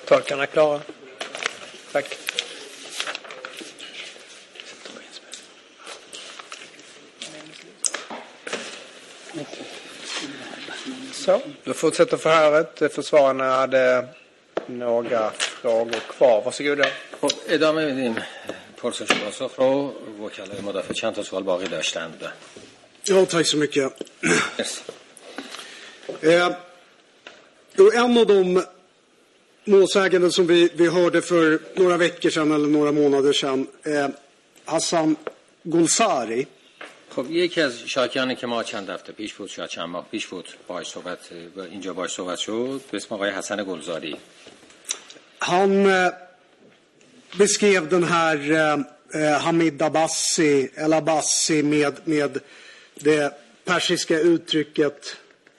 Tolkarna klara. Tack. Så, då fortsätter förhöret. Försvararna hade några frågor kvar. Varsågoda. ادامه میدیم پرسش و پاسخ رو. وکلای مدافع چند تا سوال باقی داشتند. Ja, tack så mycket. مرسی. En av de målsäganden som vi hörde för några veckor sedan eller några månader sedan, Hassan Golzari. خب یکی از شاکیانی که ما چند هفته پیش بود، شاید چند ماه پیش بود، اینجا باهاش صحبت شد، به اسم آقای حسن گلزاری. Han beskrev den här Hamid Abbasi, El Abbasi med det persiska uttrycket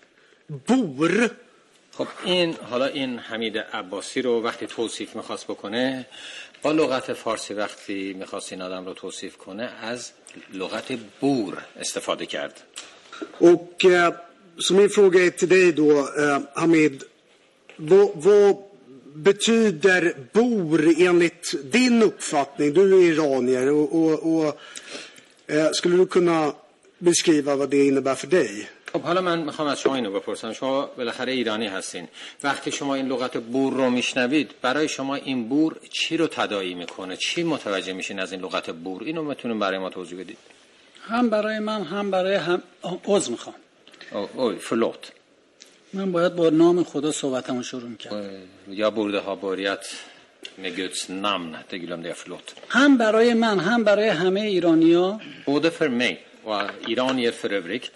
bor. خب حالا این حمید عباسی رو وقتی توصیف میخواست بکنه با لغت فارسی وقتی میخواست این آدم رو توصیف کنه از لغت بور استفاده کرد. Och så min fråga är till dig då, Hamid, vad betyder bor enligt din uppfattning? Du är iranier och skulle du kunna beskriva vad det innebär för dig? خب حالا من میخوام از شما اینو بپرسم. شما بالاخره ایرانی هستین. وقتی شما این لغت بور رو میشنوید برای شما این بور چی رو تداعی میکنه؟ چی متوجه میشین از این لغت بور؟ اینو میتونین برای ما توضیح بدید؟ هم برای من هم برای عذر میخوام. förlåt. من باید با نام خدا صحبتمو شروع میکنم. Jag borde ha börjat med Guds namn. Det glömde jag, förlåt. هم برای من هم برای همه ایرانیا. Både för mig och iranier för övrigt.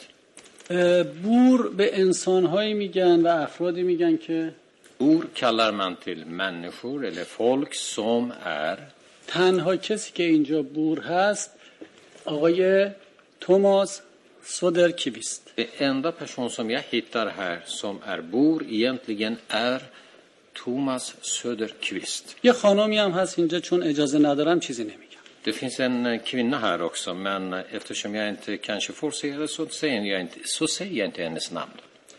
بور به انسانهایی میگن و افرادی میگن که بور kallar man till människor eller folk som är. تنها کسی که اینجا بور هست آقای توماس سودرکیویست. Det enda person som jag hittar här som är bor egentligen är Thomas Söderqvist. یه خانمی هم هست اینجا چون اجازه ندارم چیزی نمیگم. Det finns en kvinna här också, men eftersom jag inte kanske får se det så säger jag inte hennes namn.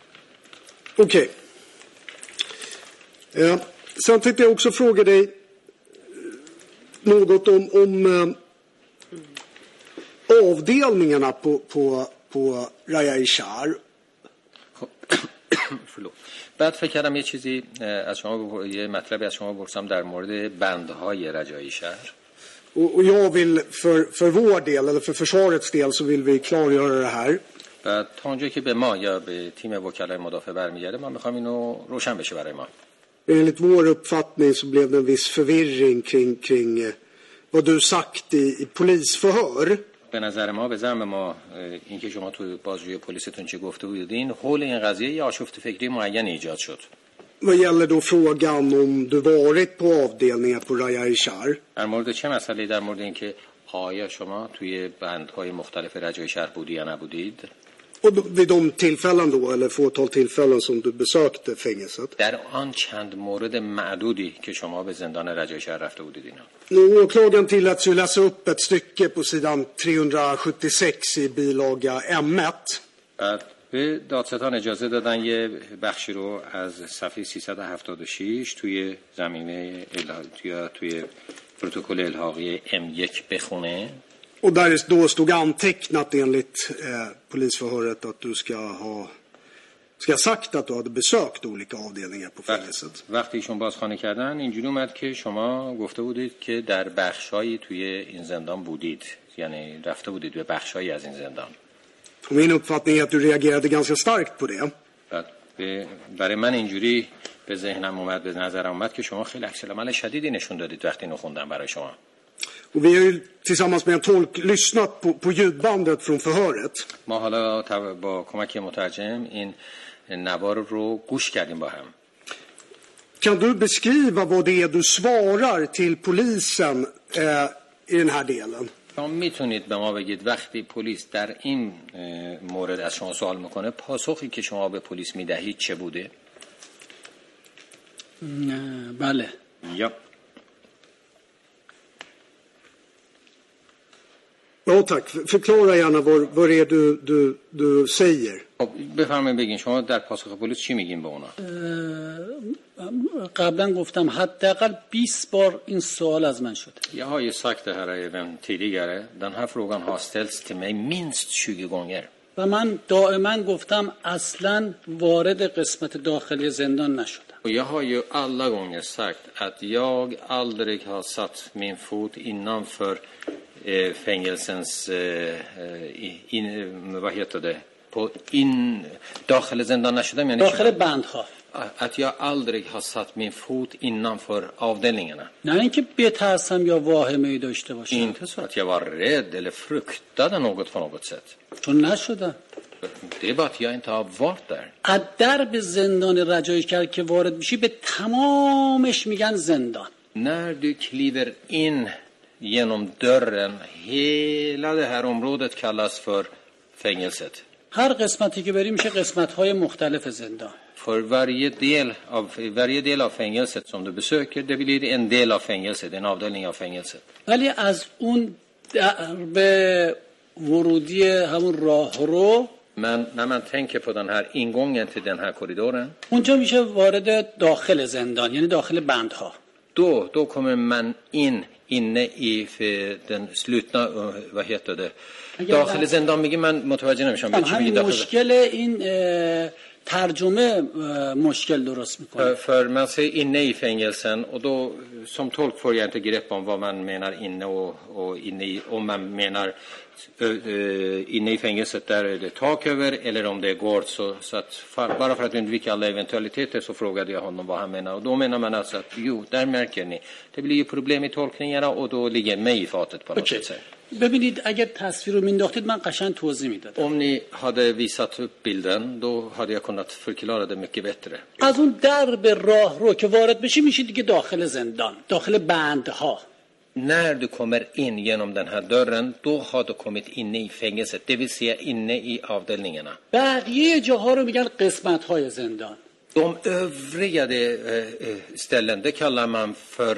Okej. Sen tänkte jag också fråga dig något om avdelningarna på Raya Ishar. förlåt. بعد فکر کردم یه چیزی از شما یه مطلبی از شما بپرسم در مورد بندهای رجایی شهر. Och jag vill för vår del eller för försvarets del så vill vi klargöra det här. بعد تا اونجایی که به ما یا به تیم وکلای مدافع برمیگرده ما میخوام اینو روشن بشه برای ما. Enligt vår uppfattning så blev det en viss förvirring kring vad du sagt i polisförhör. به نظر ما به زعم ما اینکه شما تو بازجویی پلیستون چه گفته بودین حول این قضیه یه آشفت فکری معین ایجاد شد. Vad gäller då frågan om du varit på avdelningen på Raya Ishar? در مورد چه مسئله؟ در مورد اینکه آیا شما توی بندهای مختلف رجای شهر بودی یا نبودید؟ Och vid de tillfällen då eller fåtal tillfällen som du besökte fängelset? در آن چند مورد معدودی که شما به زندان رجای شهر رفته بودید اینا. Åklagaren tilläts ju läsa upp ett stycke på sidan 376 i bilaga M1. به دادستان اجازه دادن یه بخشی رو از صفحه 376 توی زمینه توی پروتکل الحاقی M1 بخونه. Och där då stod antecknat enligt polisförhöret att du ska ha sagt att du hade besökt olika avdelningar på fängelset. وقتی ایشون بازخوانی کردن اینجوری اومد که شما گفته بودید که در بخشایی توی این زندان بودید، یعنی رفته بودید به بخشایی از این زندان. Min uppfattning är att du reagerade ganska starkt på det. برای من اینجوری به ذهنم اومد، به نظرم اومد که شما خیلی عکس العمل شدیدی نشون دادید وقتی اینو خوندم برای شما. Och vi har ju tillsammans med en tolk lyssnat på ljudbandet från förhöret. ما حالا با کمک مترجم این نوار رو گوش کردیم با هم. Kan du beskriva vad det är du svarar till polisen i den här delen? شما میتونید به ما بگید وقتی پلیس در این مورد از شما سوال میکنه پاسخی که شما به پلیس میدهید چه بوده؟ بله. یا. Ja, tack. Förklara gärna vad det är du säger. بفرمایید بگین شما در پاسخ پلیس چی میگین به اونا؟ قبلا گفتم حداقل 20 بار این سوال از من شده. Jag har ju sagt det här även tidigare. Den här frågan har ställts till mig minst 20 gånger. و من دائما گفتم اصلا وارد قسمت داخلی زندان نشدم. Och jag har ju alla gånger sagt att jag aldrig har satt min fot innanför fängelsens vad heter det på داخل زندان نشدم یعنی داخل بندها. att jag aldrig har satt min fot innanför avdelningarna. نه اینکه بترسم یا واهمه‌ای داشته باشم. Inte så att jag var rädd eller fruktade något på något sätt. چون نشدم. Det är bara att jag inte har varit där. از درب زندان رجایی کرد که وارد میشی به تمامش میگن زندان. När du kliver in genom dörren, hela det här området kallas för fängelset. هر قسمتی که بریم میشه قسمت‌های مختلف زندان. För varje del av fängelset som du besöker, det blir en del av fängelset, en avdelning av fängelset. ولی از اون به ورودی همون راهرو Men när man tänker på den här ingången till den här korridoren, اونجا میشه وارد داخل زندان یعنی داخل بندها. då kommer man inne i den slutna, vad heter det? داخل زندان میگه من متوجه نمیشم به چی میگی داخل. مشکل این ترجمه مشکل درست میکنه. För man säger inne i fängelsen och då som tolk får jag inte grepp om vad man menar inne och inne i, om man menar inne i fängelset där är det tak över eller om det går så att bara för att undvika alla eventualiteter så frågade jag honom vad han menar och då menar man alltså att jo, där märker ni det blir ju problem i tolkningarna och då ligger mig i fatet på något sätt. ببینید اگر تصویر رو مینداختید من قشنگ توضیح میدادم. Om ni hade visat upp bilden då hade jag kunnat förklara det mycket bättre. از اون درب راه رو که وارد بشی میشه دیگه داخل زندان، داخل بندها. När du kommer in genom den här dörren, då har du kommit inne i fängelset, det vill säga inne i avdelningarna. بقیه جاها رو میگن قسمت‌های زندان. De övriga ställen, det kallar man för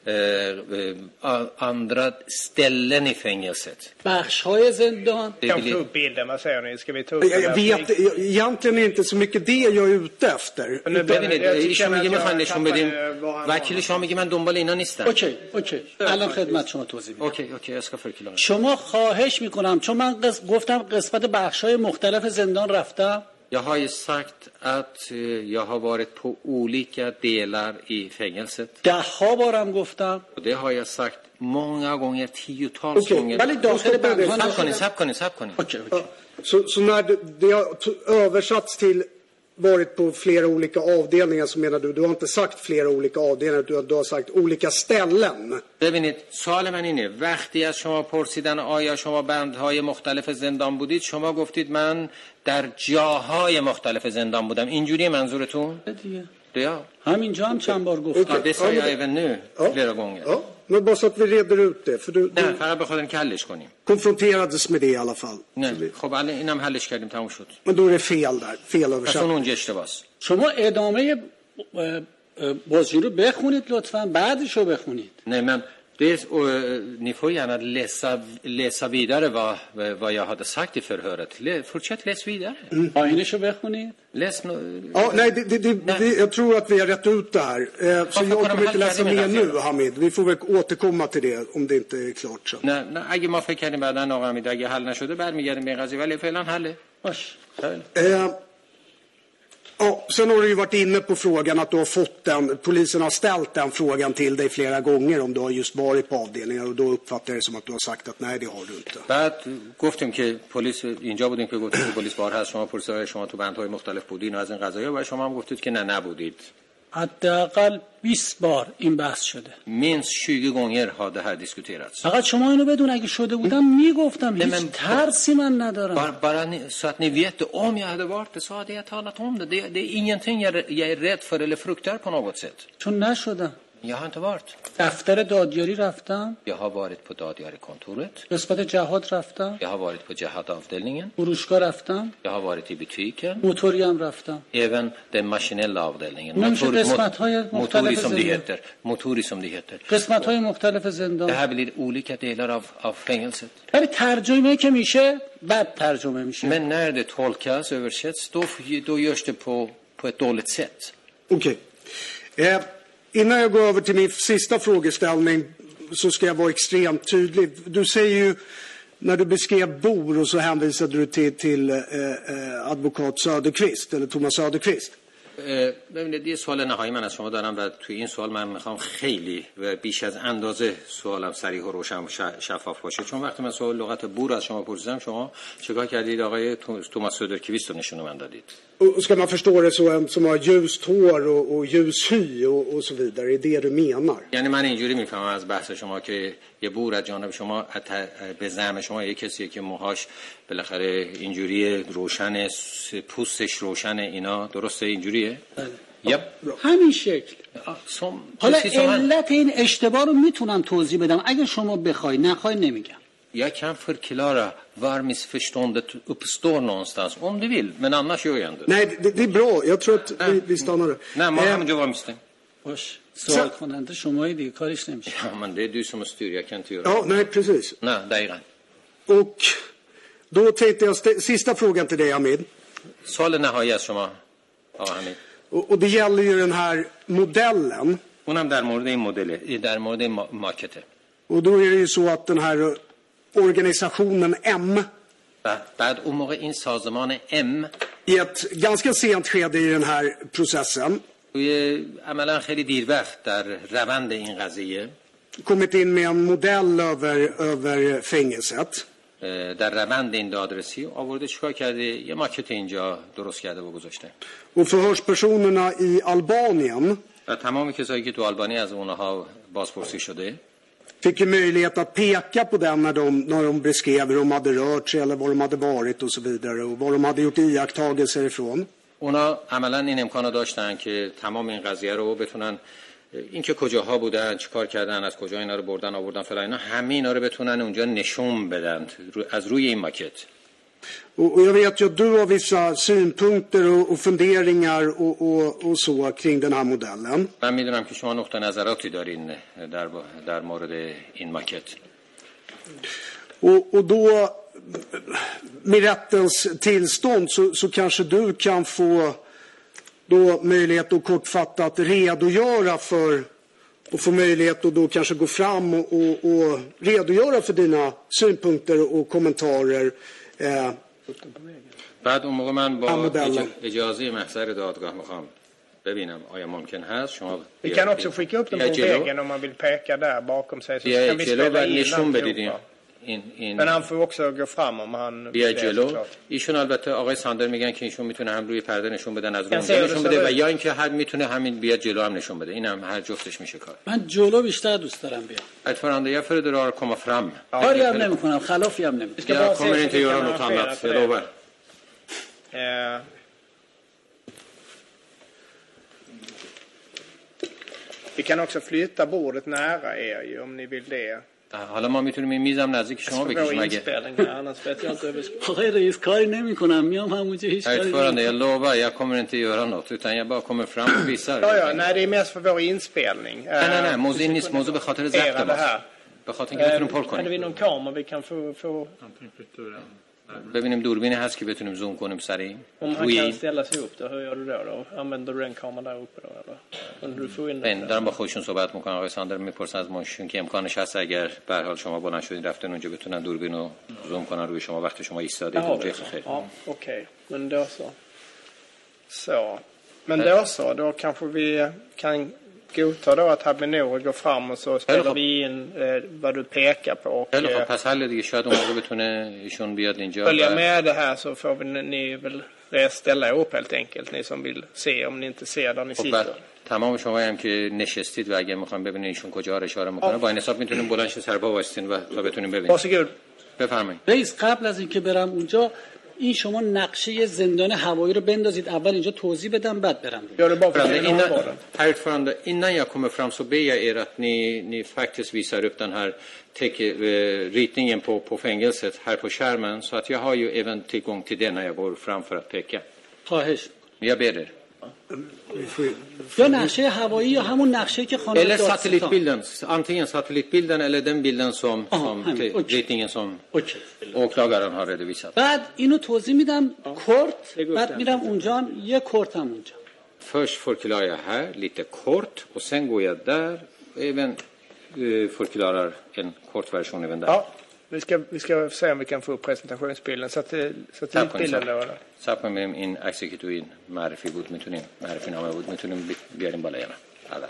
andra ställen i fängelset. بخش‌های زندان. Kan vi ta upp bilden, vad säger ni? Ska vi ta upp den? Jag vet egentligen inte så mycket det jag är ute efter. ببینید ایشون میگه میخواین نشون بدیم وکیل شما میگه من دنبال اینا نیستم. اوکی الان خدمت شما توضیح میدم. اوکی jag ska förklara. شما خواهش میکنم چون من گفتم قسمت بخش‌های مختلف زندان رفتم. Jag har ju sagt att jag har varit på olika delar i fängelset. 10 بارم گفتم. Och det har jag sagt många gånger, tiotals gånger. ولی داخل بندها سب کنید. Så när det har översatts till varit på flera olika avdelningar så menar du har inte sagt flera olika avdelningar du har sagt olika ställen. ببینید سوال من اینه وقتی از شما پرسیدن آیا شما بندهای مختلف زندان بودید شما گفتید من در جاهای مختلف زندان بودم اینجوری منظورتون؟ دیگه همینجا هم چند بار گفتم. Det sa jag även nu flera gånger. Ja, men bara så att vi reder ut det för du فقط بخاطر اینکه حلش کنیم. konfronterades med det i alla fall. نه خب الان اینم حلش کردیم تموم شد. Men då är det fel där, fel översatt. اون اونجا اشتباهه. شما ادامه بازی رو بخونید لطفاً بعدش رو بخونید. Nej men ni får gärna läsa vidare vad jag hade sagt i förhöret. Fortsätt läs vidare. پایینشو بخونید. Läs Ja, nej, jag tror att vi har rätt ut det här. Så jag kommer inte läsa mer nu, Hamid. Vi får väl återkomma till det om det inte är klart sen. نه اگه ما فکر کردیم بعدن آقا حمید اگه حل نشده برمیگردیم به قضیه ولی فعلا حله. باش. Ja, sen har du ju varit inne på frågan att du har fått polisen har ställt den frågan till dig flera gånger om du har just varit på avdelningar och då uppfattar jag det som att du har sagt att nej det har du inte. بعد گفتیم که پلیس اینجا بودیم که گفتیم پلیس بار هست شما پرسیدید شما تو بندهای مختلف بودین و از این قضایا و شما هم گفتید که نه نبودید. حداقل 20 بار این بحث شده. minst 20 gånger har det här diskuterats. فقط شما اینو بدون اگه شده بودم میگفتم هیچ ترسی من ندارم. Bara så att ni vet om jag hade varit det så hade jag talat om det. Det är ingenting jag är rädd för eller fruktar på något sätt. چون نشدم. Jag har inte varit. دفتر دادیاری رفتم. Jag har varit på dagdiarikontoret. قسمت جهاد رفتم. Jag har varit på jihadavdelningen. فروشگاه رفتم. Jag har varit i butiken. موتوری هم رفتم. Även den maskinella avdelningen. Motori som det heter. قسمت‌های مختلف زندان. Det här blir olika delar av fängelset. ولی ترجمه که میشه بعد ترجمه میشه. Men när det tolkas översätts då görs det på ett dåligt sätt. Okej. innan jag går över till min sista frågeställning så ska jag vara extremt tydlig. Du säger ju, när du beskrev Bor och så hänvisade du till advokat Söderqvist eller Thomas Söderqvist. ببینید یه سوال نهایی من از شما دارم و توی این سوال من میخوام خیلی و بیش از اندازه سوالم صریح و روشن و شفاف باشه، چون وقتی من سوال لغت بور از شما پرسیدم شما چیکار کردید؟ آقای توماس سودرکویست رو نشون من دادید. Ska man förstå det så en som har ljust hår och ljus hy och så vidare, är det du menar? یعنی من اینجوری میفهمم از بحث شما که یه بور از جانب شما به زعم شما یه کسیه که موهاش بالاخره اینجوری روشن، پوستش روشن، اینا درسته اینجوریه؟ همین شکل. حالا علت این اشتباه رو میتونم توضیح بدم اگه شما بخوای، نخوای نمیگم. Jag kan förklara var missförståndet uppstår någonstans om du vill, men annars gör jag inte. Nej, det är bra. Jag tror att vi stannar där. Nej, man همونجا var misstänkt. باش. سوال کننده شمایی دیگه کارش نمیشه. Ja, men det är du som styr, jag kan inte göra. Ja, nej, precis. Nej, دقیقاً. Och då tänkte jag sista frågan till dig, Hamid. سوال نهایی از شما آقا حمید. Och det gäller ju den här modellen. اونم در مورد این مدل، در مورد مارکته. Och då är det ju så att den här organisationen M بعد اون موقع این سازمان M i ett ganska sent skede i den här processen توی عملا خیلی دیر وقت در روند این قضیه kommit in med en modell över fängelset. در روند این دادرسی آورده چیکار کرده؟ یه ماکت اینجا درست کرده و گذاشته. Och förhörspersonerna i Albanien و تمام کسایی که تو آلبانی از اونها بازپرسی شده fick ju möjlighet att peka på den när de beskrev hur de hade rört sig eller var de hade varit och så vidare och var de hade gjort iakttagelser ifrån. اونا عملا این امکانو داشتن که تمام این قضیه رو بتونن، اینکه کجاها بودن، چیکار کردن، از کجا اینا رو بردن آوردن فلان، اینا همه اینا رو بتونن اونجا نشون بدن از روی این ماکت. Och jag vet ju att du har vissa synpunkter och funderingar och så kring den här modellen. من میدونم که شما نقطه نظراتی دارین در مورد این ماکت. Och då med rättens tillstånd så kanske du kan få då möjlighet att kortfattat redogöra för och få möjlighet att då kanske gå fram och redogöra för dina synpunkter och kommentarer. بعد اون موقع من با اجازه محضر دادگاه میخوام ببینم آیا ممکن هست شما Vi kan också skicka upp dem på väggen om man vill peka där bakom sig, så kan vi spela in allihopa. Men han får också gå fram om han بیا جلو. ایشون البته آقای ساندر میگن که ایشون میتونه هم روی پرده نشون بدن، از اونجا نشون بده، و یا اینکه هر میتونه همین بیا جلو هم نشون بده. اینم هر جفتش میشه کار. من جلو بیشتر دوست دارم بیام. Ordförande, jag föredrar att komma fram. کاری هم نمیکنم، خلافی هم نمیکنم. Jag kommer inte göra något annat, jag lovar. Vi kan också flytta bordet nära er ju, om ni vill det. حالا ما میتونیم این میزم نزدیک شما بکشیم اگه. آقای رئیس کاری نمیکنم، میام همونجا هیچ کاری نمیکنم. Jag lovar, jag kommer inte göra något utan jag bara kommer fram och visar. Ja, nej, det är mest för vår inspelning. Nej, موضوع نیست، موضوع به خاطر ضبط ماست. به خاطر اینکه بتونیم پر کنیم. Kan vi någon kamera vi kan få ببینیم دوربینی هست که بتونیم زوم کنیم سریع. Om han kan ställa sig upp då, hur gör du då? Använder du den kameran där uppe då eller? Kan du få in den? دارم با خودشون صحبت میکنن. آقای ساندر میپرسن از ماشین که امکانش هست اگر به هر حال شما بلند شدین رفتن اونجا بتونن دوربینو زوم کنن روی شما وقتی شما ایستادید اونجا. Ja, okej. Men då så. Men då kanske vi kan godta då att Habinor går fram och så spelar vi in vad du pekar på och پس حل دیگه شاید اون موقع بتونه ایشون بیاد اینجا. följa med det här så får ni väl ställa upp helt enkelt, ni som vill se, om ni inte ser där ni sitter. تمام شما هم که نشستید و اگه میخوام ببینید ایشون کجا اشاره میکنه با این حساب میتونیم بلند شه سر پا وایسین و تا بتونیم ببینیم. Varsågod. بفرمایید. رئیس قبل از اینکه برم اونجا این شما نقشه زندان هوایی رو بندازید، اول اینجا توضیح بدم بعد برم. Innan jag kommer fram så ber jag er att ni faktiskt visar upp den här ritningen på fängelset här på skärmen så att jag har ju även tillgång till det när jag går fram för att peka. خواهش. Jag ber er. یا نقشه هوایی یا همون نقشه که خانم eller satellitbilden, antingen satellitbilden eller den bilden som ritningen som åklagaren har redovisat. بعد اینو توضیح میدم کورت، بعد میرم اونجا یه کورت هم اونجا. först förklarar jag här lite kort och sen går jag där även förklarar en kort version även där. Ja, vi ska se om vi kan få upp presentationsbilden så att bilden då. صبر کنیم این عکسی که تو این معرفی بود میتونیم معرفی نامه بود میتونیم بیاریم بالا یا نه اول.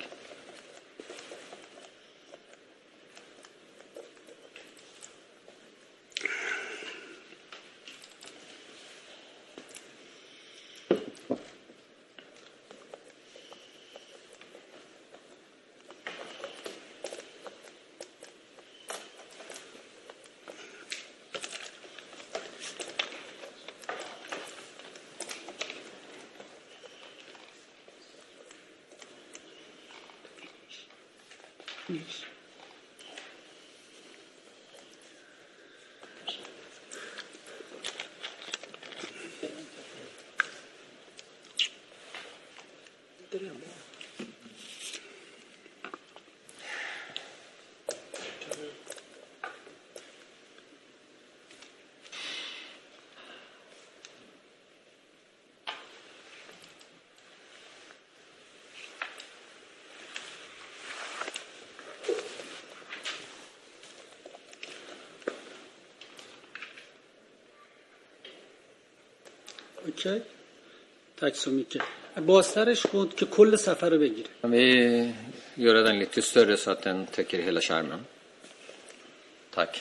اوکی tack så mycket. بازترش کن که کل سفر رو بگیره. Vi gör den lite större så att den täcker hela skärmen. Tack.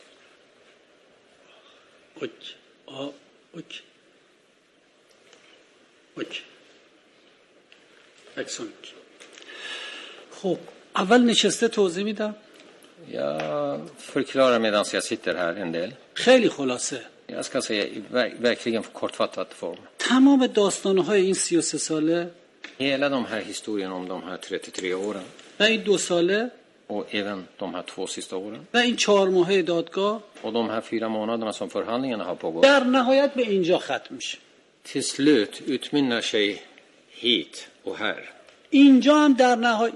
اوکی. اوکی. اوکی. tack så mycket. خب اول نشسته توضیح میدم. Jag förklarar medan jag sitter här en del. خیلی خلاصه. Jag ska säga verkligen kortfattat form. تمام داستان‌های این 33 ساله Hela de här historien om de här 33 åren و این 2 ساله och även de här 2 sista åren و این 4 ماهه دادگاه och de här 4 månaderna som förhandlingarna har pågått در نهایت به اینجا ختم میشه. till slut utmynnar sig hit och här. اینجا هم در نهایت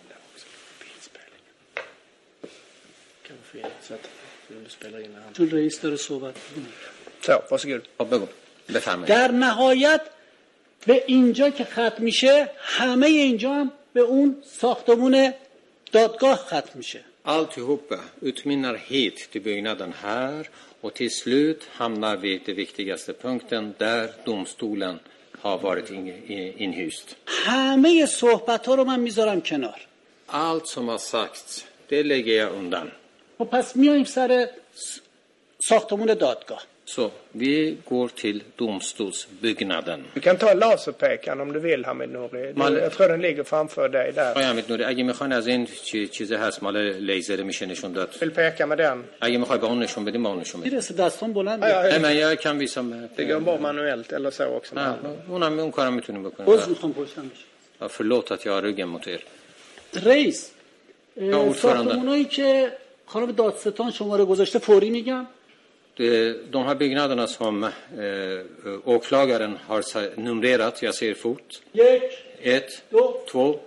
چون رئیس داره صحبت Så, varsågod. در نهایت به اینجا که ختم میشه همه اینجا هم به اون ساختمون دادگاه ختم میشه. Alltihopa utmynnar hit till byggnaden här och till slut hamnar vi till viktigaste punkten där domstolen har varit inhyst. همه صحبت‌ها رو من میذارم کنار. Allt som har sagts, det lägger jag undan. و پس میایم سر ساختمون دادگاه. Så vi går till domstolsbyggnaden. Du kan ta laserpekaren om du vill, Hamid Nouri. Jag tror den ligger framför dig där. آقای حمید نوری اگه میخواین از این چیزه هست مال لیزر میشه نشون داد. Vill peka med den. اگه میخوای با اون نشون بدیم با اون نشون بدیم. میرسه دستم بلند. Nej men jag kan visa med. Det går bara manuellt eller så också. اون کارو میتونیم بکنیم. باز میخوام پشتم بشه. Förlåt att jag har ryggen mot er. رئیس ساختمونایی که خانم دادستان شماره گذاشته فوری میگم. De här byggnaderna som åklagaren har numrerat, jag ser fort. 1, 2,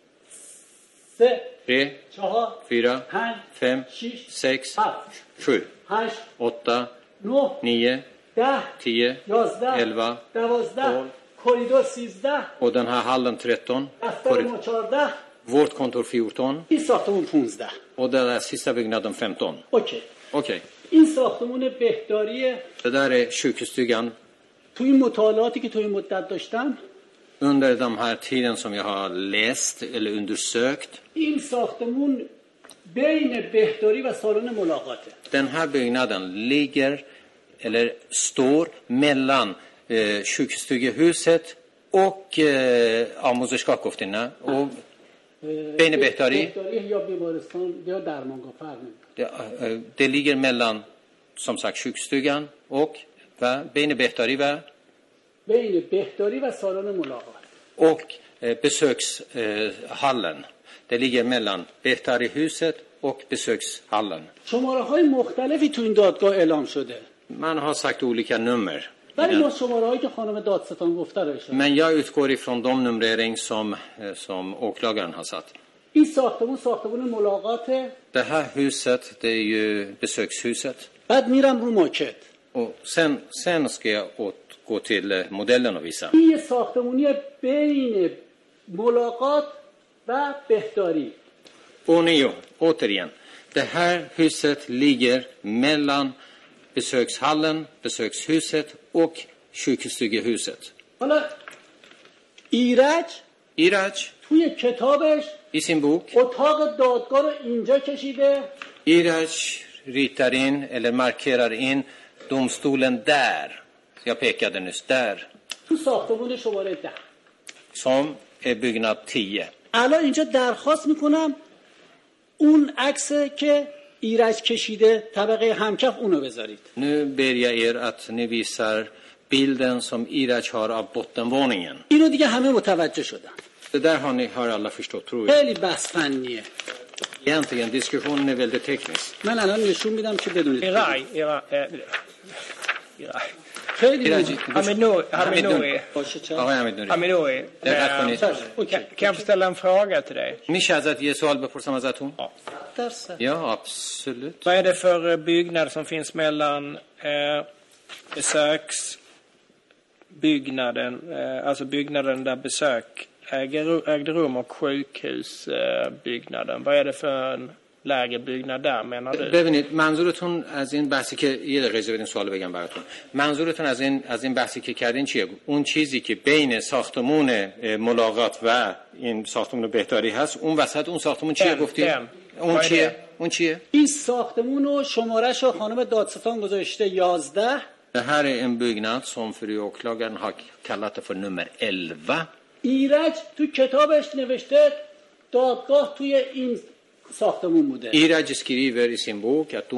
3, 4, 5, 6, 7, 8, 9, 10, 11, 12. Korridor 13. Och den här hallen 13. Vårt kontor 14. این ساختمون 15. Och den här sista byggnaden 15. Okej. این ساختمون بهداریه. Det där är sjukhusstugan. تو این مطالعاتی که تو این مدت داشتم under de här tiden som jag har läst eller undersökt. این ساختمون بین بهداری و سالن ملاقاته. Den här byggnaden ligger eller står mellan sjukhusstugehuset och آموزشگاه گفتین نه och بین بهداری یا بیمارستان یا درمانگاه فرق نمیکنه. Det ligger mellan som sagt sjukhusstugan och بین بهداری و سالن ملاقات och besökshallen. Det ligger mellan بهداریhuset och besökshallen. شماره‌های مختلفی تو این دادگاه اعلام شده. Man har sagt olika nummer. ولی ما شماره‌هایی که خانم دادستان گفته رو اشاره. Men jag utgår ifrån de numrering som åklagaren har satt. این ساختمون ملاقاته. Det här huset, det är ju besökshuset. بعد میرم رو ماکت. Och sen ska jag gå till modellen och visa. این ساختمونی بین ملاقات و بهداری. Återigen. Det här huset ligger mellan besökshallen, besökshuset och sjukhusstugehuset. حالا ایرج توی کتابش I sin bok اتاق دادگاه رو اینجا کشیده. Iraj ritar in eller markerar in domstolen där. Jag pekade nyss där. تو ساختمون شماره 10. Som är byggnad 10. الان اینجا درخواست میکنم اون عکس که ایرج کشیده طبقه همکف اونو بذارید. Nu ber jag er att ni visar bilden som Iraj har av bottenvåningen. اینو دیگه همه متوجه شدن. Det där har alla förstått, tror jag. خیلی بحث فنیه. Egentligen, diskussionen är väldigt teknisk. من الان نشون میدم که بدونید. Iraj. خیلی Haminoui. Kan jag få ställa en fråga till dig? میشه ازت یه سوال بپرسم ازتون؟ Ja, absolut. Vad är det för byggnad som finns mellan besöksbyggnaden, alltså byggnaden där besök ägde rum och sjukhusbyggnaden? Vad är det för en lägre byggnad där, menar du? ببینید منظورتون از این بحثی که یه دقیقه اجازه بدین سوالو بگم براتون. منظورتون از این بحثی که کردین چیه؟ اون چیزی که بین ساختمون ملاقات و این ساختمون بهداری هست، اون وسط اون ساختمون چیه گفتید؟ اون چیه؟ این ساختمون رو شماره‌شو خانم دادستان گذاشته 11. Det här är en byggnad som fru åklagaren har kallat det för nummer 11. ایرج تو کتابش نوشته دادگاه توی این ساختمون بوده. Iraj skriver i sin bok att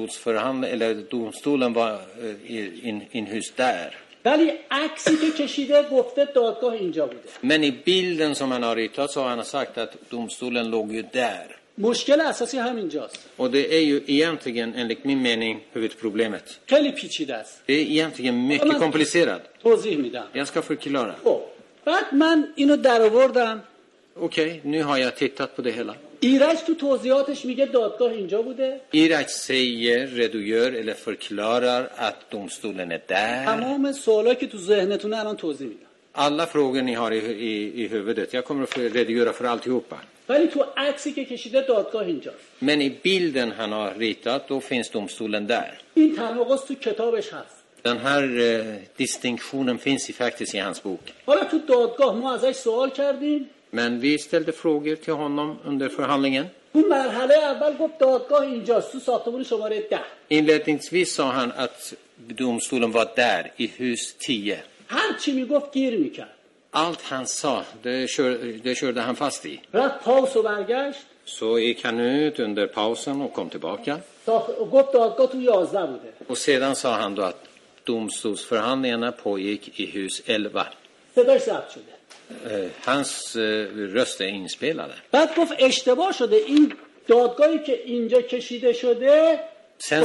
domstolen var inhus där. ولی عکسی که کشیده گفته دادگاه اینجا بوده. Men i bilden som han har ritat så har han sagt att domstolen låg ju där. مشکل اساسی همینجاست. Och det är ju egentligen enligt min mening huvudproblemet. خیلی پیچیده است. Det är egentligen mycket komplicerat. توضیح میدم. Jag ska förklara. بعد من اینو درآوردم. Okej, nu har jag tittat på det hela. ایرج تو توضیحاتش میگه دادگاه اینجا بوده. Iraj redogör eller förklarar att domstolen är där. تمام سوالا که تو ذهنتونه الان توضیح میدم. Alla frågor ni har i huvudet, jag kommer att redogöra för alltihopa. ولی تو عکسی که کشیده دادگاه اینجاست. Men i bilden han har ritat, då finns domstolen där. این تناقض تو کتابش هست. Den här distinktionen finns faktiskt i hans bok. حالا تو دادگاه ما ازش سوال کردیم. Men vi ställde frågor till honom under förhandlingen. اون مرحله اول گفت دادگاه اینجاست تو ساختمون شماره 10. Inledningsvis sa han att domstolen var där i hus 10. هر چی میگفت گیر میکرد. Allt han sa, det körde han fast i. رفت پاس و برگشت. Så gick han ut under pausen och kom tillbaka. گفت دادگاه تو 11 بوده. Och sedan sa han då att domstolsförhandlingarna pågick i hus 11. صداش ضبط شده. Hans röst är inspelade. بعد گفت اشتباه شده این دادگاهی که اینجا کشیده شده Sen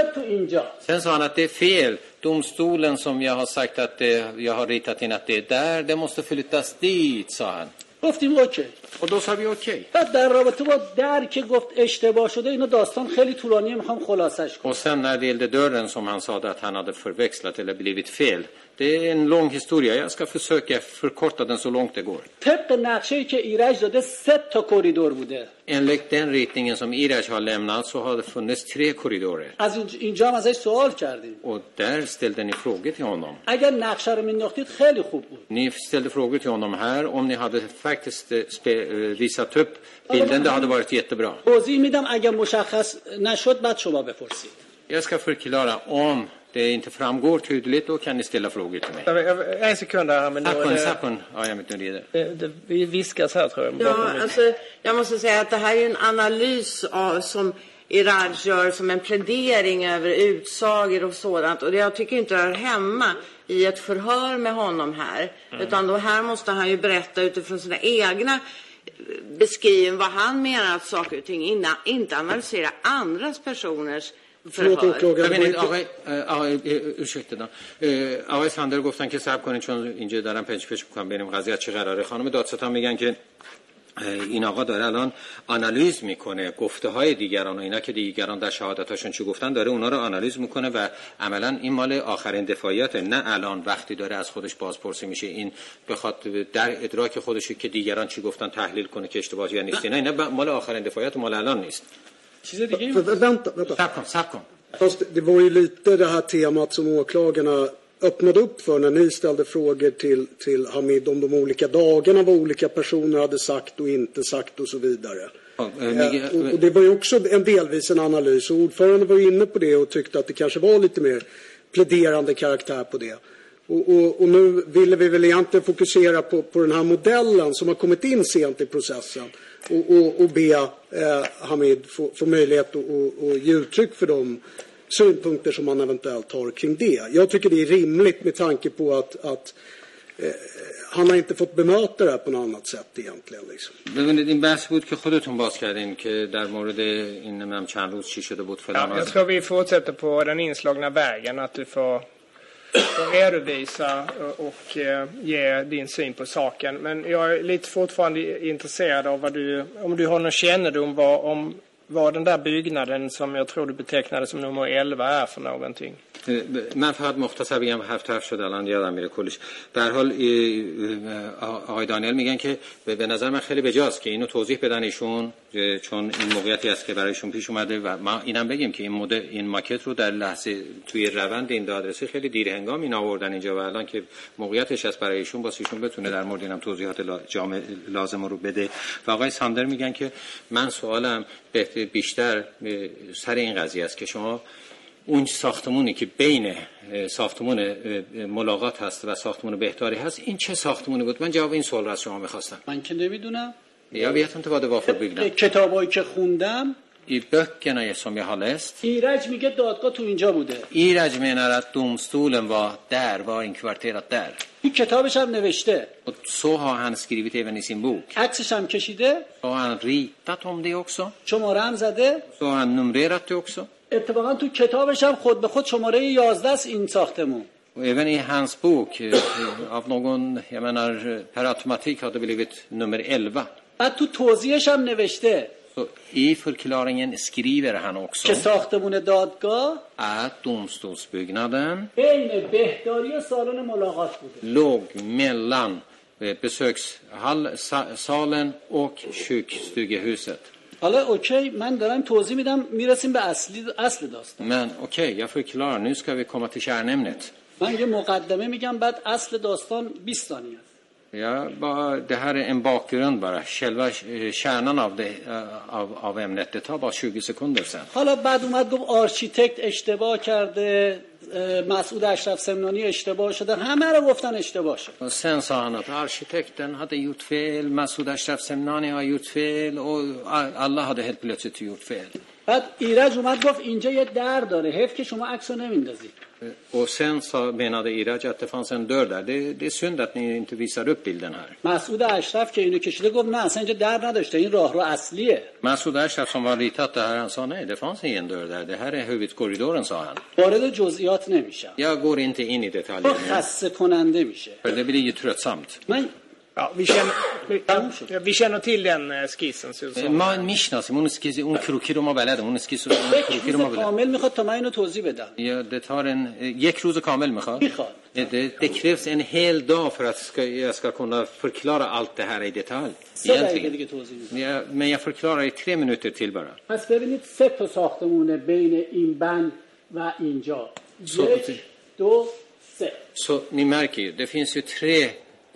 sa han att det är fel. Domstolen som jag har sagt att jag har ritat in att det är där, det måste flyttas dit, sa han. گفتیم اوکی. Och då sa vi okej. بعد در رابطه با در که گفت اشتباه شده اینا داستان خیلی طولانیه میخوام خلاصش کنم. Och sen när det gällde dörren som han sa att han hade förväxlat eller blivit fel. Det är en lång historia. Jag ska försöka förkorta den så långt det går. طبق نقشه‌ای که ایرج داده 3 تا کریدور بوده. Enligt den ritningen som Iraj har lämnat så har det funnits 3 korridorer. از اینجا هم ازش سوال کردیم. Och där ställde ni frågor till honom. اگر نقشه رو مینداختید خیلی خوب بود. Ni ställde frågor till honom här. Om ni hade faktiskt visat upp bilden, det hade varit jättebra. توضیح میدم اگر مشخص نشد بعد شما بپرسید. Jag ska förklara om det inte framgår tydligt, då kan ni ställa frågor till mig. En sekund här, men vi viskas här, tror jag. Ja, alltså, jag måste säga att det här är en analys som Iraj gör som en plädering över utsagor och sådant. Och det jag tycker inte hör hemma i ett förhör med honom här. Utan då här måste han ju berätta utifrån sina egna beskrivningar vad han menar att saker och ting inte analysera andras personers ببینید ursäkta آقای ساندر گفتن که صبر کنید چون اینجا دارن پنج پیش میکنم ببینیم قضیه چه قراره. خانم دادستان میگن که این آقا داره الان آنالیز میکنه گفته های دیگران و اینا که دیگران در شهادتاشون چی گفتن، داره اونا رو آنالیز میکنه و عملا این مال آخرین دفاعیات، نه الان وقتی داره از خودش بازپرسی میشه این بخواد در ادراک خودش که دیگران چی گفتن تحلیل کنه که اشتباهی یا نیست. نه مال آخرین دفاعیات، مال الان نیست. چیز دیگه صبر کن. Fast det var ju lite det här temat som åklagarna öppnade upp för när ni ställde frågor till Hamid om de olika dagarna, vad olika personer hade sagt och inte sagt och så vidare. Och det var ju också delvis en analys, och ordförande var inne på det och tyckte att det kanske var lite mer pläderande karaktär på det. Och nu ville vi väl egentligen fokusera på den här modellen som har kommit in sent i processen och be Hamid få möjlighet att ge uttryck för de synpunkter som man eventuellt har kring det. Jag tycker det är rimligt med tanke på att han har inte fått bemöta det här på något annat sätt egentligen liksom. ببینید این بحث بود که خودتون باز کردین که در مورد این نمیدونم چند روز چی شده بود فلان. Jag tror vi fortsätter på den inslagna vägen, att du får redovisa och ge din syn på saken. Men jag är lite fortfarande intresserad av om du har någon kännedom om vad den där byggnaden som jag tror du betecknade som nummer 11 är för någonting. من فقط مختصر بگم، حرف شد الان یادم میره کلش. به هر حال آقای دانیل میگن که به نظر من خیلی بجاست که اینو توضیح بدن ایشون، چون این موقعیتی است که برایشون پیش اومده و ما اینم بگیم که این ماکت رو در لحظه توی روند این دادرسی خیلی دیر هنگام این آوردن اینجا و الان که موقعیتش است برای ایشون واسه ایشون بتونه در مورد اینم توضیحات جامع لازم رو بده. و آقای ساندر میگن که من سوالم بیشتر سر این قضیه است که شما اون ساختمونی که بین ساختمون ملاقات هست و ساختمون بهداری هست، این چه ساختمونی بود؟ من جواب این سوال رو از شما می‌خواستم. من که نمیدونم. Jag vet inte vad det var för byggnad. کتابایی که خوندم I böckerna som jag har läst. ایرج میگه دادگاه تو اینجا بوده. Iraj menar att domstolen var inkvarterat där. این کتابش هم نوشته. Och så har han skrivit även i sin bok. عکسش هم کشیده. Och han ritat om det också. شماره هم زده. Så har han numrerat det också. اتفاقا تو کتابش هم خود به خود شماره 11 است این ساختمون. Och även i hans bok av någon, jag menar per automatik hade blivit nummer 11. بعد تو توضیحش هم نوشته. Så i förklaringen skriver han också که ساختمون دادگاه att domstolsbyggnaden بین بهداری و سالن ملاقات بوده. låg mellan besökssalen och sjukstugehuset. حالا اوکی، من دارم توضیح میدم، میرسیم به اصل داستان. Men okej, jag förklarar. Nu ska vi komma till kärnämnet. من یه مقدمه میگم، بعد اصل داستان 20 ثانیه است. Ja, det här är en bakgrund bara. Själva kärnan av ämnet, det tar bara 20 sekunder sen. حالا بعد اومد گفت آرشیتکت اشتباه کرده، مسعود اشرف سمنانی اشتباه شده، همه رو گفتن اشتباه شد. Och sen sa han att arkitekten hade gjort fel, Massoud Ashraf Semnani har gjort fel och alla hade helt plötsligt gjort fel. بعد ایرج اومد گفت اینجا یه در داره، حیف که شما عکسو نمیندازید. Och sen menade Iraj att det fanns en dörr där. Det är synd att ni inte visar upp bilden här. مسعود اشرف که اینو کشیده گفت نه اصلا اینجا در نداشته، این راهرو اصلیه. Massoud Ashraf som var ritat det här, han sa nej, det fanns ingen dörr där. Det här är huvudkorridoren, sa han. وارد جزئیات نمیشم. Jag går inte in i detaljer. خسته کننده میشه. För det blir ju tröttsamt. من Ja, vi känner till den skissen. ما میشناسیم اون اسکیز، اون کروکی رو ما بلدیم، اون اسکیز اون کروکی رو ما بلدیم. کامل میخواد تا من اینو توضیح بدم. Ja, det tar یک روز کامل میخواد. Det krävs en hel dag för att jag ska kunna förklara allt det här i detalj. Men jag förklarar i 3 minuter till bara. پس ببینید 3 تا ساختمونه بین این بند و اینجا. 1 2 3. Så ni märker ju, det finns ju 3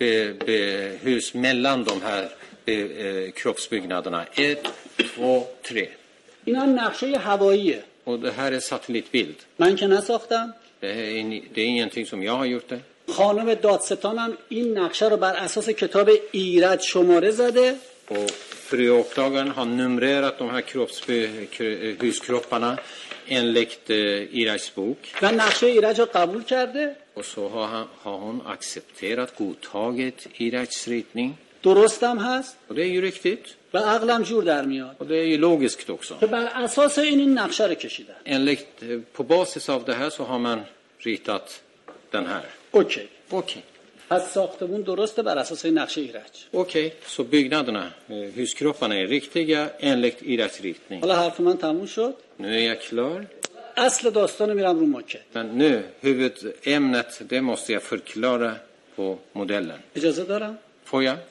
hus mellan de här kroppsbyggnaderna. 1 2 3. اینا نقشه هواییه. Och det här är satellitbild. من که نساختم. Det är ingenting som jag har gjort det. خانم دادستانم این نقشه رو بر اساس کتاب ایرج شماره زده. Och fru åklagaren har numrerat de här huskropparna enligt Irajs bok. و نقشه ایرج رو قبول کرده. Och så har hon accepterat, godtagit Irajs ritning. درستم هست. Och det är ju riktigt. و عقلم جور در میاد. Och det är ju logiskt också. که بر اساس این نقشه رو کشیدن. På basis av det här så har man ritat den här. Okej. Okej. پس ساختمون درسته بر اساس نقشه ایرج. Okej, så byggnaderna, huskropparna är riktiga enligt Iraks riktning. حالا حرف من تموم شد. Nu är jag klar. اصل داستان میرم رو ماکت. Men nu, huvudämnet, det måste jag förklara på modellen. اجازه دارم؟ Får jag?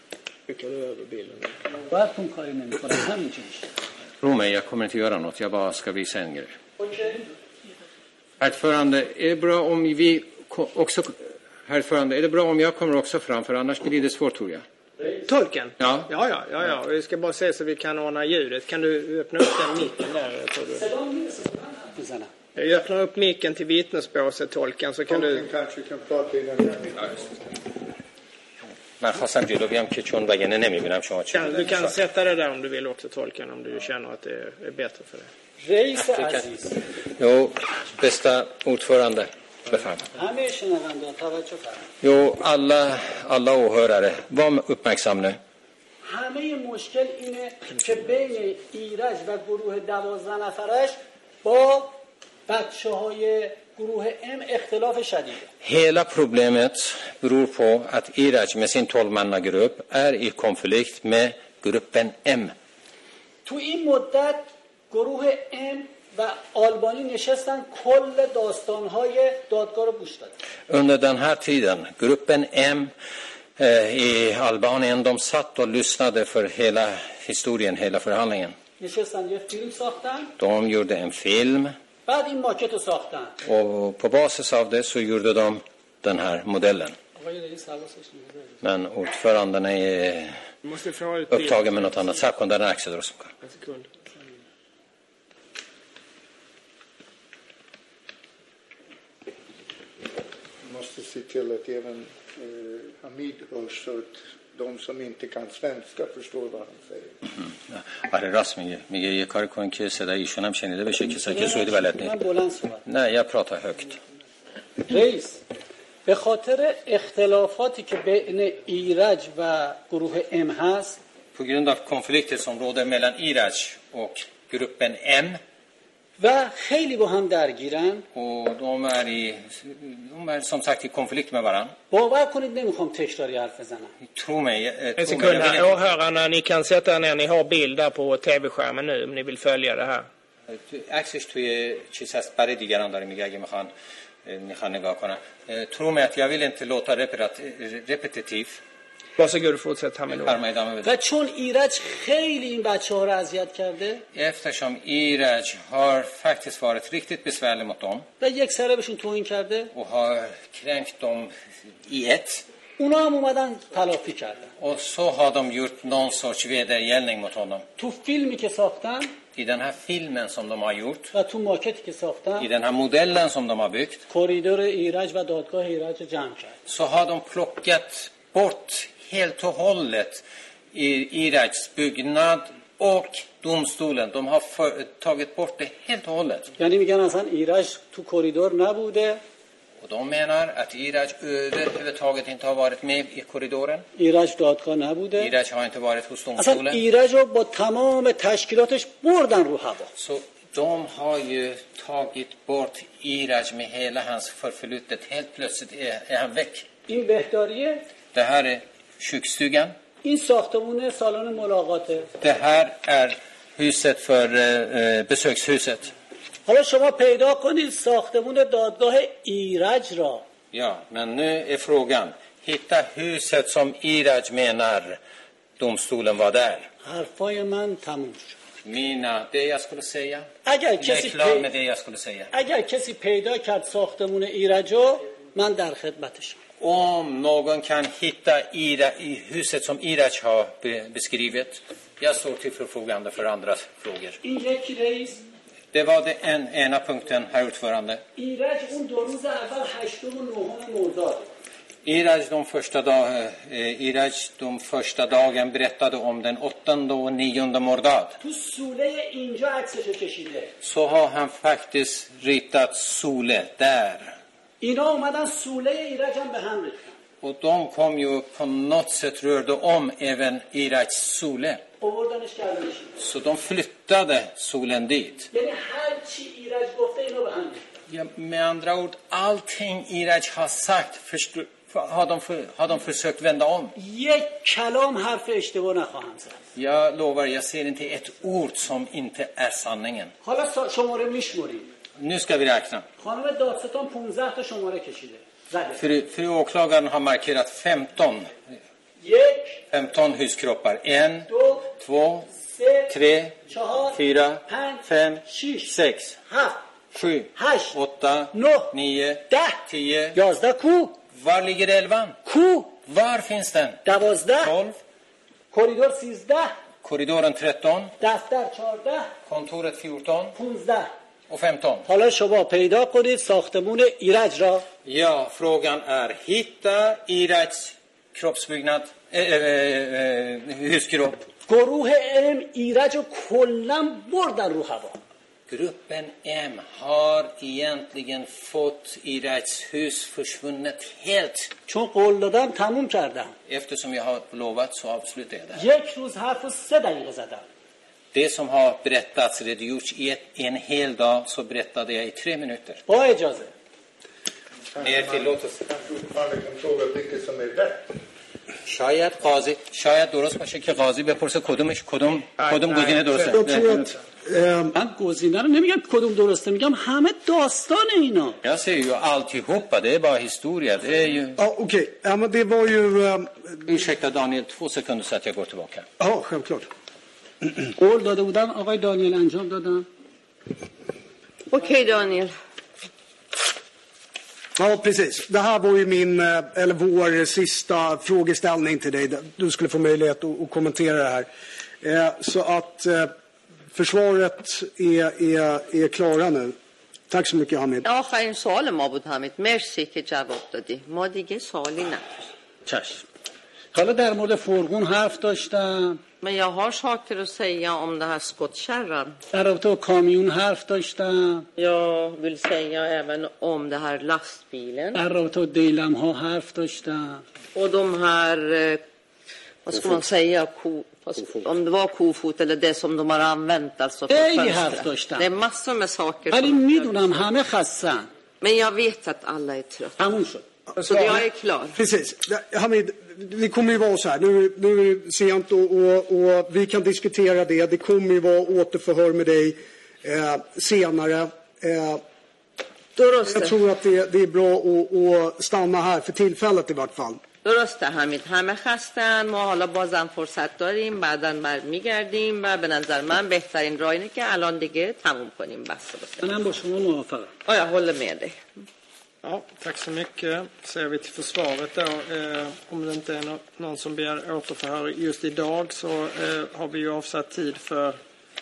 باید کاری نمی‌کنم همین چیزی. Rome, jag kommer inte göra något, jag bara ska visa en grej. Herrförande, är det bra om vi också... Herrförande, är det bra om jag kommer också fram, för annars blir det svårt, tror jag. Tolken? Ja. Ja. Vi ska bara se så vi kan ordna ljudet. Kan du öppna upp den micken där, tror du? Jag öppnar upp micken till vittnesbåset, tolken, så kan du... kanske kan prata i den här. من خواستم جلو بیام که چون وگرنه نمیبینم شما چی. Du kan sätta det där om du vill också, tolken, om du känner att det är bättre för dig. رئیس عزیز. Jo, bästa ordförande. همه شنونده توجه فرمایید. Jo, alla åhörare, var uppmärksam nu. همه مشکل اینه که بین ایرج و گروه 12 نفرش با بچه‌های گروه ام اختلاف شدیده. Hela problemet beror på att Iraj med sin 12-mannagrupp är i konflikt med gruppen M. تو این مدت گروه ام و آلبانی نشستن کل داستان‌های دادگاه رو گوش دادن. Under den här tiden, gruppen M i Albanien, de satt och lyssnade för hela historien, hela förhandlingen. نشستن یه فیلم ساختن. De gjorde en film. بعد این ماکت رو ساختن. Och på basis av det så gjorde de den här modellen. Men ordföranden är upptagen med något annat. Sekund, där är Axel Rosenka. Måste se till att även Hamid hörs så att de som inte kan svenska förstår vad han säger. آره راست میگه یه کاری کن که صدای ایشون هم شنیده بشه کسایی که سوئدی بلد نیست. نه jag pratar högt. رئیس به خاطر اختلافاتی که بین ایرج و گروه ام هست på grund av konflikter som råder mellan Iraj och gruppen M و خیلی با هم درگیرن och de är som sagt i konflikt med varandra. باور کنید نمیخوام تکراری حرف بزنم. Tro mig. En sekund här, åhörarna, ni kan sätta er ner, ni har bild där på tv-skärmen nu om ni vill följa det här. عکسش توی چیز هست برای دیگران داره میگه اگه میخوان نگاه کنن. Tro mig att jag vill inte låta repetitiv. Varsågod, fortsätt här med något. و چون ایرج خیلی این بچه‌ها رو اذیت کرده Eftersom Iraj har faktiskt varit riktigt besvärlig mot dem و یک سره بهشون توهین کرده och har kränkt dem i ett اونا هم اومدن تلافی کردن och så har de gjort någon sorts vedergällning mot honom. تو فیلمی که ساختن I den här filmen som de har gjort, و تو ماکتی که ساختن i den här modellen som de har byggt, کوریدور ایرج و دادگاه ایرج رو جمع کرد. så har de plockat bort helt och hållet i Iraks byggnad och domstolen. De har tagit bort det helt och hållet. یعنی میگن اصلا ایرج تو کوریدور نبوده. Och de menar att Iraj överhuvudtaget inte har varit med i korridoren. ایرج دادگاه نبوده. Iraj har inte varit hos اصلا domstolen. ایرج رو با تمام تشکیلاتش بردن رو هوا. Så de har ju tagit bort Iraj med hela hans förflutet. Helt plötsligt är han väck. این بهداریه. Det här är sjukstugan. این ساختمون سالن ملاقاته. Det här är huset för besökshuset. حالا شما پیدا کنید ساختمون دادگاه ایرج را. Ja, men nu är frågan. Hitta huset som Iraj menar domstolen var där. حرفای من تموم شد. Det jag skulle säga. اگر Jag är کسی klar med det jag skulle säga. اگر کسی پیدا کرد ساختمون ایرج رو من در خدمتشم. Om någon kan hitta i huset som Iraj har beskrivit, jag står till förfogande för andra frågor. این یکی رئیس. Det var det ena punkten, herr ordförande. ایرج اون دو روز اول 8 و 9 مرداد. Iraj de första dagen berättade om den 8:e och 9:e mordad. تو سوله اینجا عکسشو کشیده. Så har han faktiskt ritat Sole där. اینا اومدن سوله ایرج هم به هم ریختن. Och de kom ju på något sätt rörde om även Iraks Sole. آوردنش کردنش. Så de flyttade solen dit. یعنی هر چی ایرج گفته اینا به هم ریختن. Ja, med andra ord, allting Iraj har sagt Har de försökt vända om? یک کلام حرف اشتباه نخواهم زد. Jag lovar, jag ser inte ett ord som inte är sanningen. حالا شماره میشمریم. Nu ska vi räkna. خانم دادستان 15 تا شماره کشیده. زده. Fru åklagaren har markerat 15 huskroppar. 1, 2, 3, 4, 5, 6, 7, 8, 9, 10. 11 کو؟ Var ligger 11? کو؟ Var finns den? 12. 12. کوریدور 13. Korridoren 13. دفتر 14. Kontoret 14. 15. Och 15. حالا شما پیدا کنید ساختمون ایرج را. Ja, frågan är hitta Iraks kroppsbyggnad, huskropp. گروه ام ایرج رو کلا بردن رو هوا. Gruppen M har egentligen fått Iraks hus försvunnet helt. چون قول دادم تموم کردم. Eftersom jag har lovat så avslutar jag det. یک روز حرف رو 3 دقیقه زدم. Det som har berättats, redogjorts i en hel dag, så berättade jag i 3 minuter. با اجازه. Med tillåtelse. Man kan fråga vilket som är rätt. شاید درست باشه که قاضی بپرسه کدوم گزینه درسته. Jag tror att من گزینه رو نمیگم کدوم درسته، میگم همه داستان اینا. Jag säger ju alltihopa, det är bara historia. Det är ju... ja, okej. Ja, men det var ju... Ursäkta Daniel, 2 sekunder så att jag går tillbaka. Ja, självklart. قول داده بودم آقای دانیل انجام دادم. Okej, Daniel. Ja, precis. Det här var ju eller vår sista frågeställning till dig. Du skulle få möjlighet att kommentera det här. Så att försvaret är klara nu. Tack så mycket, Hamid. آخرین سوال ما بود حمید. مرسی که جواب دادی. ما دیگه سوالی نداریم. چشم. حالا در مورد فرغون حرف داشتم. Men jag har saker att säga om den här skottkärran. در رابطه با کامیون حرف داشتم. Jag vill säga även om det här lastbilen. در رابطه با دیلم ها حرف داشتم. Och de här, vad ska man säga, om det var kofot eller det som de har använt alltså för fönstret. Det är massor med saker. ولی میدونم همه خستن. Men jag vet att alla är trötta. تموم شد. Så jag är klar. Precis. Hamid, vi kommer ju vara så här. Nu är det sent och vi kan diskutera det. Det kommer ju vara återförhör med dig senare. Jag tror att det är bra att stanna här för tillfället i vart fall. درسته حمید، همه خستن، ما حالا بازم فرصت داریم، بعداً برمیگردیم و به نظر من بهترین راه اینه که الان دیگه تموم کنیم بحث رو. منم با شما موافقم. Jag håller med dig. Ja, tack så mycket. Säger vi till försvaret då. Om det inte är någon som begär återförhör just idag så har vi ju avsatt tid för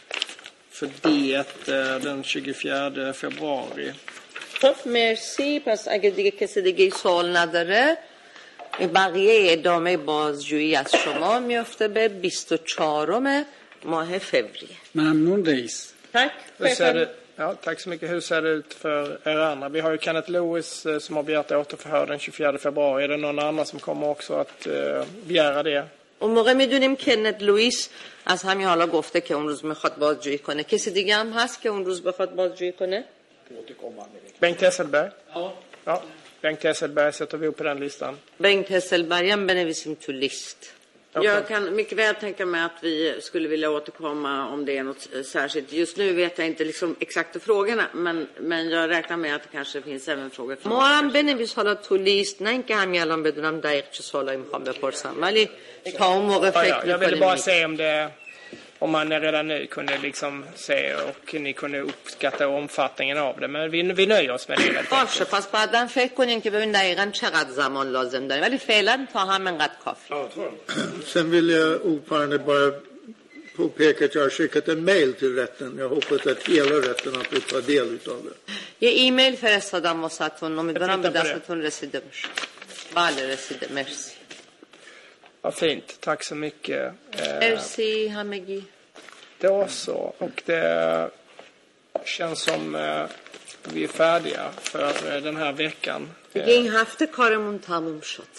det den 24 februari. خب مرسی. پس اگه دیگه کسی دیگه سوال نداره بقیه ادامه بازجویی از شما میفته به 24 ماه فوریه. ممنون رئیس. Tack. Ja, tack så mycket. Hur ser det ut för er andra? Vi har ju Kenneth Lewis som har begärt återförhör den 24 februari. Är det någon annan som kommer också att begära det? اون موقع میدونیم کنت لوئیس از همین حالا گفته که اون روز میخواد بازجویی کنه. کسی دیگه هم هست که اون روز بخواد بازجویی کنه؟ Bengt Hesselberg? Ja. Bengt Hesselberg sätter vi upp på den listan. Bengt Hesselberg هم بنویسیم تو لیست. Jag kan mycket väl tänka mig att vi skulle vilja återkomma om det är något särskilt. Just nu vet jag inte liksom exakta frågorna, men jag räknar med att det kanske finns även frågor från ما هم بنویس حالا تو لیست، نه اینکه همین الان بدونم دقیق چه سوالایی میخوام بپرسم، ولی تا اون موقع فکر Jag ville می‌کنیم. bara se om man redan nu kunde liksom se och ni kunde uppskatta omfattningen av det. Men vi nöjer oss med det. باشه، پس بعداً فکر کنین که ببین دقیقاً چقدر زمان لازم داریم، ولی فعلا تا همینقدر کافی. Sen vill jag ordförande bara påpeka att jag har skickat en mail till rätten. Jag hoppas att hela rätten har fått ta del utav det. یه ایمیل فرستادم واسهتون، امیدوارم به دستتون رسیده باشه. بله رسیده. مرسی. Ja, fint. Tack så mycket. مرسی همگی. Då så. Och det känns som vi är färdiga för den här veckan. دیگه این هفته کارمون تموم شد.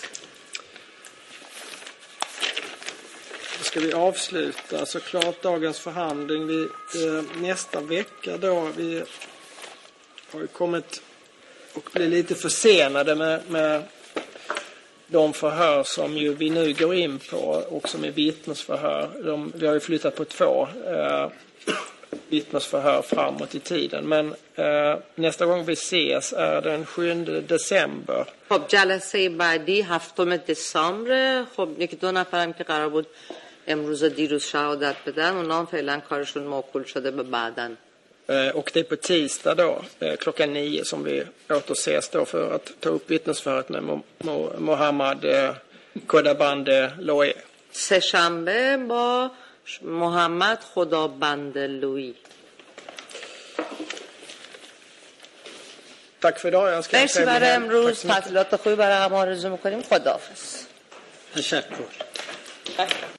Då ska vi avsluta såklart dagens förhandling. Nästa vecka då, vi har ju kommit och blir lite försenade med de förhör som ju vi nu går in på och som är vittnesförhör. Vi har ju flyttat på 2 vittnesförhör framåt i tiden. Men nästa gång vi ses är den 7 december. خب جلسه بعدی 7 دسامبر. خب یکی 2 نفرم که قرار بود امروز و دیروز شهادت بدن اونا هم فعلا کارشون موکول شده به بعدن. Och det är på tisdag då, klockan 9 som vi återses då för att ta upp vittnesförhöret med Mohammad Khudaband Loe. سه‌شنبه با محمد خدابند لویی. Tack för idag. Jag ska مرسی برای امروز. تعطیلات خوبی برای همه آرزو می‌کنیم. خداحافظ. تشکر.